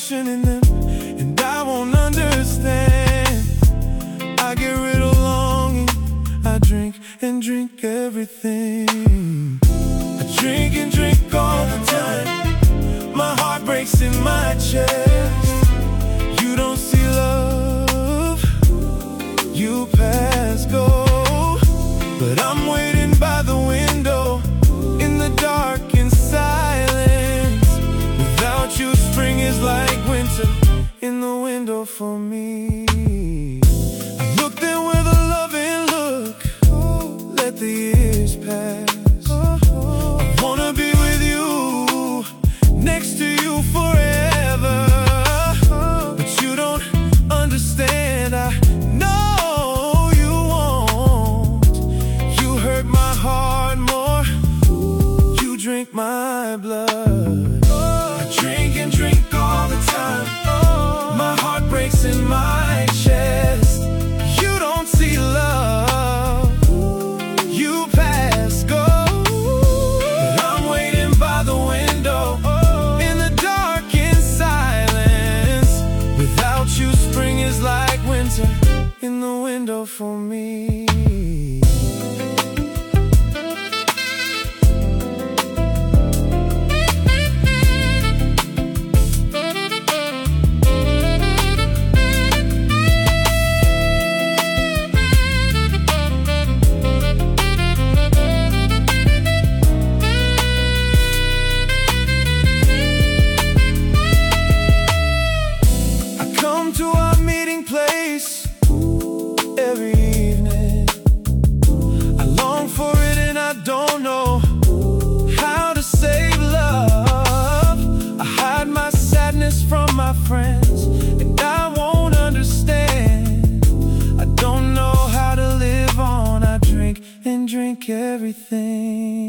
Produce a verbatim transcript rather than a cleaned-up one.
emotion in them, and I won't understand. I get rid of longing, I drink and drink everything. I drink and drink all the time, my heart breaks in my chest. You don't see love, you pass go, but I'm waiting by the window in the dark and silence. Without you, spring is like winter in the window for me. I look there with a loving look, let the years pass. I wanna be with you, next to you forever, but you don't understand. I know you won't. You hurt my heart more, you drink my blood. I drink and drink all the time, my heart breaks in my chest. You don't see love, you pass go, but I'm waiting by the window in the dark in silence. Without you, spring is like winter in the window for me. To our meeting place every evening, I long for it and I don't know how to save love. I hide my sadness from my friends, and I won't understand. I don't know how to live on, I drink and drink everything.